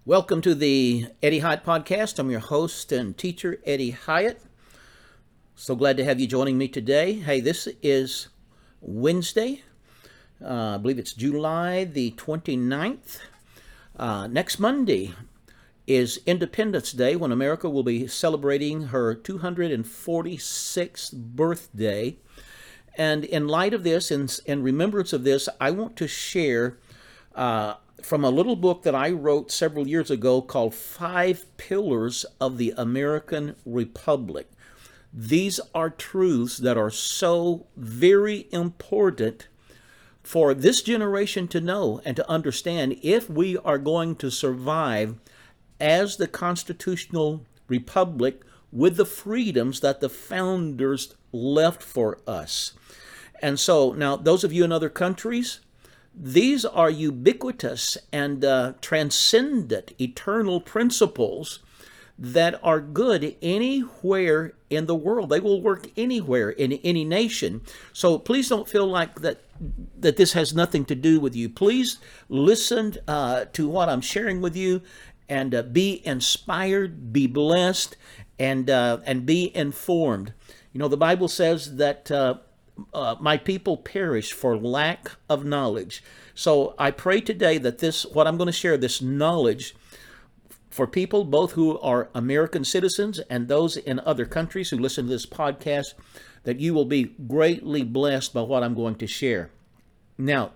Welcome to the Eddie Hyatt Podcast. I'm your host and teacher, Eddie Hyatt. So glad to have you joining me today. Hey, this is Wednesday. I believe it's July the 29th. Next Monday is Independence Day, when America will be celebrating her 246th birthday. And in light of this, in remembrance of this, I want to share from a little book that I wrote several years ago called Five Pillars of the American Republic. These are truths that are so very important for this generation to know and to understand if we are going to survive as the constitutional republic with the freedoms that the founders left for us. And so now, those of you in other countries, these are ubiquitous and transcendent eternal principles that are good anywhere in the world. They will work anywhere in any nation. So please don't feel like that this has nothing to do with you. Please listen to what I'm sharing with you and be inspired, be blessed, and be informed. You know, the Bible says that my people perish for lack of knowledge. So I pray today that what I'm going to share, this knowledge for people both who are American citizens and those in other countries who listen to this podcast, that you will be greatly blessed by what I'm going to share. Now,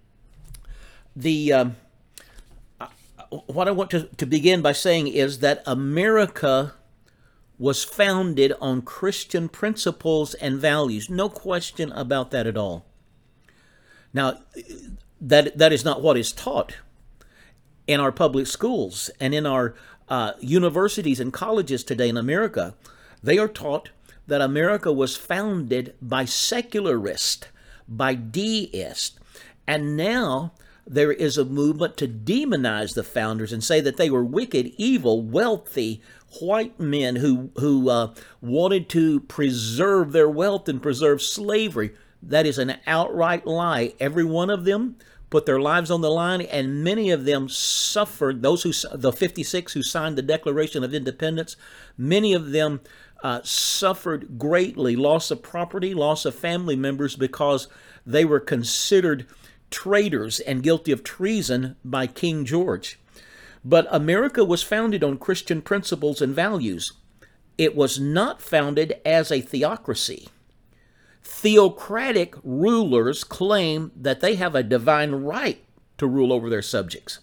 what I want to begin by saying is that America was founded on Christian principles and values. No question about that at all. Now, that is not what is taught in our public schools and in our universities and colleges today in America. They are taught that America was founded by secularists, by deists, and now there is a movement to demonize the founders and say that they were wicked, evil, wealthy, white men who wanted to preserve their wealth and preserve slavery. That is an outright lie. Every one of them put their lives on the line, and many of them suffered. The 56 who signed the Declaration of Independence, many of them suffered greatly, loss of property, loss of family members, because they were considered traitors and guilty of treason by King George. But America was founded on Christian principles and values. It was not founded as a theocracy. Theocratic rulers claim that they have a divine right to rule over their subjects.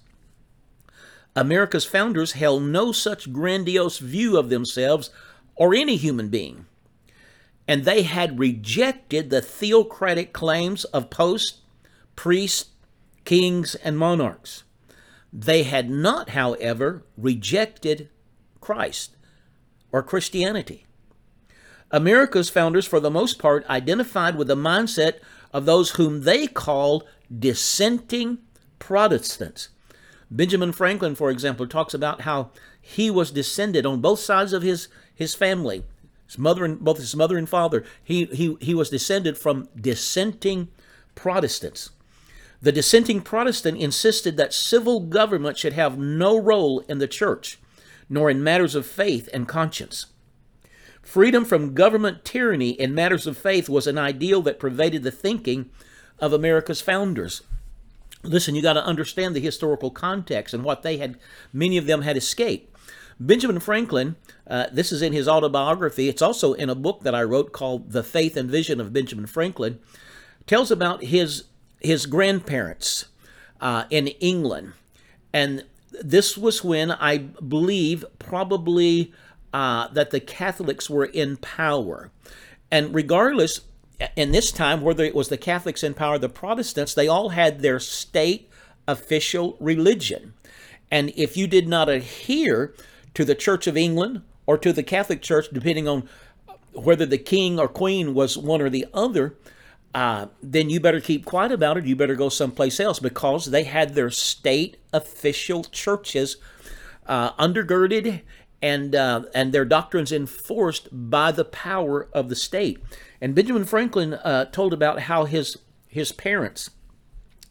America's founders held no such grandiose view of themselves or any human being. And they had rejected the theocratic claims of popes, priests, kings, and monarchs. They had not, however, rejected Christ or Christianity. America's founders, for the most part, identified with the mindset of those whom they called dissenting Protestants. Benjamin Franklin, for example, talks about how he was descended on both sides of his family, both his mother and father. He was descended from dissenting Protestants. The dissenting Protestant insisted that civil government should have no role in the church, nor in matters of faith and conscience. Freedom from government tyranny in matters of faith was an ideal that pervaded the thinking of America's founders. Listen, you got to understand the historical context and what many of them had escaped. Benjamin Franklin, this is in his autobiography, it's also in a book that I wrote called The Faith and Vision of Benjamin Franklin, tells about his grandparents in England. And this was when, I believe, probably that the Catholics were in power. And regardless, in this time, whether it was the Catholics in power or the Protestants, they all had their state official religion. And if you did not adhere to the Church of England or to the Catholic Church, depending on whether the king or queen was one or the other, then you better keep quiet about it. You better go someplace else, because they had their state official churches undergirded and their doctrines enforced by the power of the state. And Benjamin Franklin told about how his parents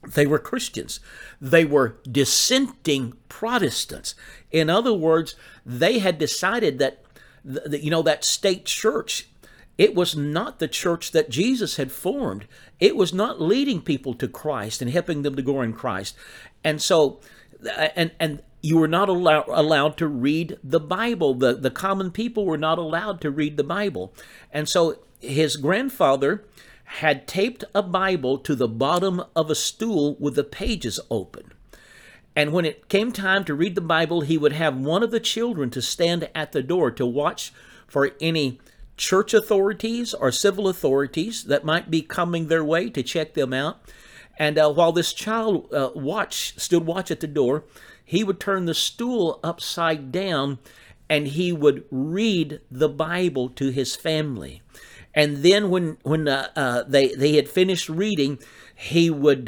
They were Christians. They were dissenting Protestants. In other words, they had decided that, that state church, it was not the church that Jesus had formed. It was not leading people to Christ and helping them to grow in Christ. And so, and you were not allowed to read the Bible. The common people were not allowed to read the Bible. And so his grandfather had taped a Bible to the bottom of a stool with the pages open. And when it came time to read the Bible, he would have one of the children to stand at the door to watch for any church authorities or civil authorities that might be coming their way to check them out. And while this child stood watch at the door, he would turn the stool upside down and he would read the Bible to his family. And then when they had finished reading, he would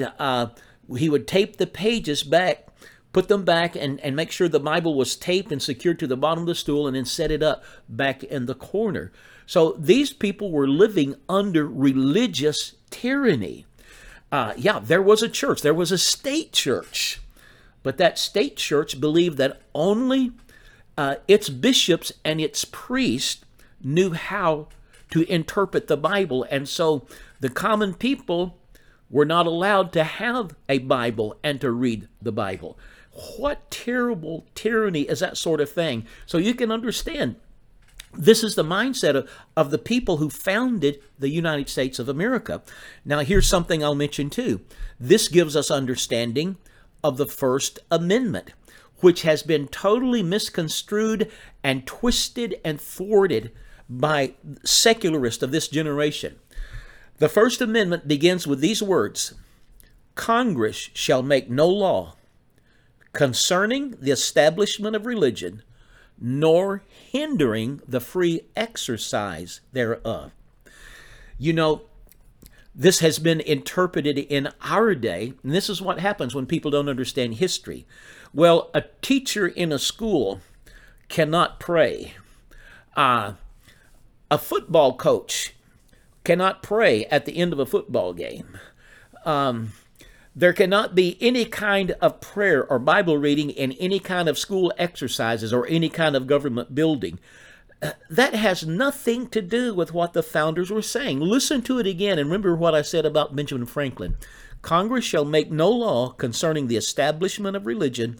tape the pages back, put them back, and make sure the Bible was taped and secured to the bottom of the stool, and then set it up back in the corner. So these people were living under religious tyranny. There was a church. There was a state church. But that state church believed that only its bishops and its priests knew how to interpret the Bible. And so the common people were not allowed to have a Bible and to read the Bible. What terrible tyranny is that sort of thing? So you can understand, this is the mindset of the people who founded the United States of America. Now, here's something I'll mention too. This gives us understanding of the First Amendment, which has been totally misconstrued and twisted and thwarted by secularists of this generation. The First Amendment begins with these words: Congress shall make no law concerning the establishment of religion, nor hindering the free exercise thereof. You know, this has been interpreted in our day, and this is what happens when people don't understand history. Well, a teacher in a school cannot pray. A football coach cannot pray at the end of a football game. There cannot be any kind of prayer or Bible reading in any kind of school exercises or any kind of government building. That has nothing to do with what the founders were saying. Listen to it again and remember what I said about Benjamin Franklin. Congress shall make no law concerning the establishment of religion,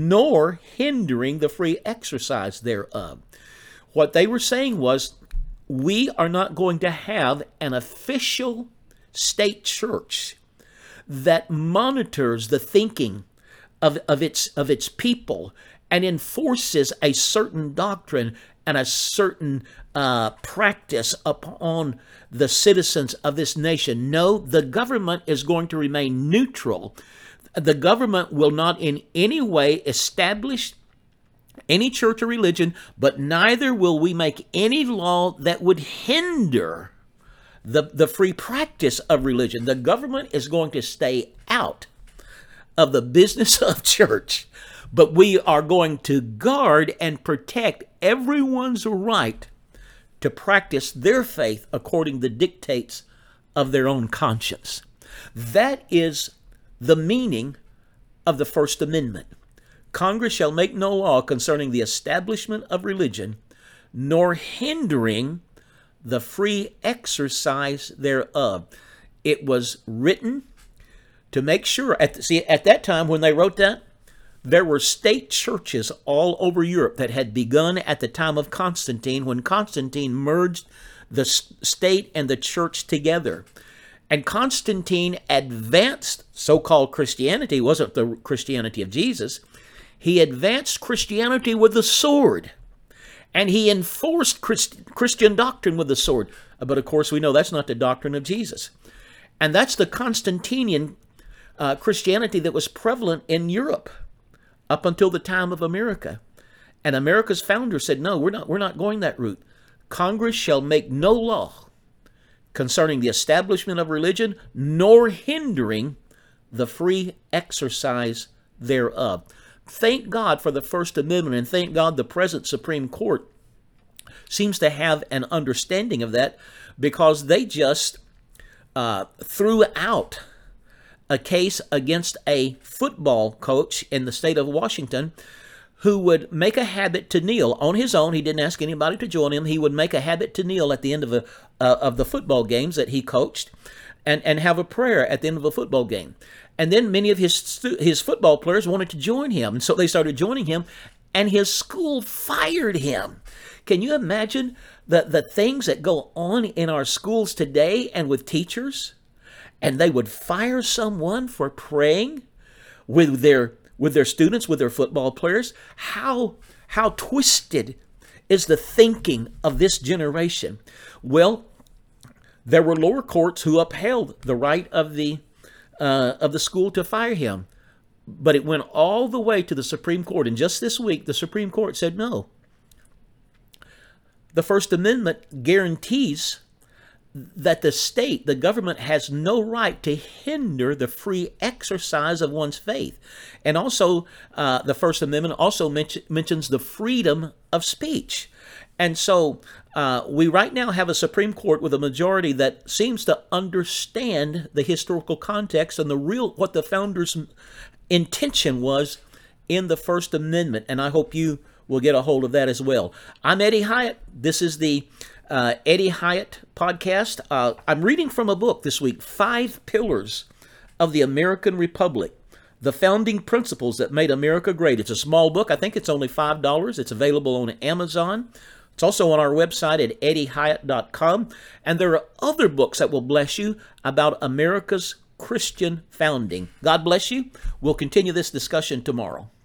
nor hindering the free exercise thereof. What they were saying was, we are not going to have an official state church that monitors the thinking of its people and enforces a certain doctrine and a certain practice upon the citizens of this nation. No, the government is going to remain neutral. The government will not in any way establish any church or religion, but neither will we make any law that would hinder the free practice of religion. The government is going to stay out of the business of church, but we are going to guard and protect everyone's right to practice their faith according to the dictates of their own conscience. That is the meaning of the First Amendment. Congress shall make no law concerning the establishment of religion, nor hindering the free exercise thereof. It was written to make sure, at that time when they wrote that, there were state churches all over Europe that had begun at the time of Constantine, when Constantine merged the state and the church together. And Constantine advanced so-called Christianity. It wasn't the Christianity of Jesus. He advanced Christianity with the sword. And he enforced Christian doctrine with the sword. But of course, we know that's not the doctrine of Jesus. And that's the Constantinian Christianity that was prevalent in Europe up until the time of America. And America's founder said, no, we're not going that route. Congress shall make no law concerning the establishment of religion, nor hindering the free exercise thereof. Thank God for the First Amendment, and thank God the present Supreme Court seems to have an understanding of that, because they just threw out a case against a football coach in the state of Washington who would make a habit to kneel on his own. He didn't ask anybody to join him. He would make a habit to kneel at the end of the football games that he coached, and have a prayer at the end of a football game. And then many of his football players wanted to join him, and so they started joining him, and his school fired him. Can you imagine the things that go on in our schools today and with teachers? And they would fire someone for praying with their students, with their football players. How twisted is the thinking of this generation? Well, there were lower courts who upheld the right of the school to fire him, but it went all the way to the Supreme Court. And just this week, the Supreme Court said no. The First Amendment guarantees that the state, the government, has no right to hinder the free exercise of one's faith. And also, the First Amendment also mentions the freedom of speech. And so we right now have a Supreme Court with a majority that seems to understand the historical context and what the founders' intention was in the First Amendment. And I hope you will get a hold of that as well. I'm Eddie Hyatt. This is the Eddie Hyatt podcast. I'm reading from a book this week, 5 Pillars of the American Republic, the Founding Principles That Made America Great. It's a small book. I think it's only $5. It's available on Amazon. It's also on our website at eddiehyatt.com. And there are other books that will bless you about America's Christian founding. God bless you. We'll continue this discussion tomorrow.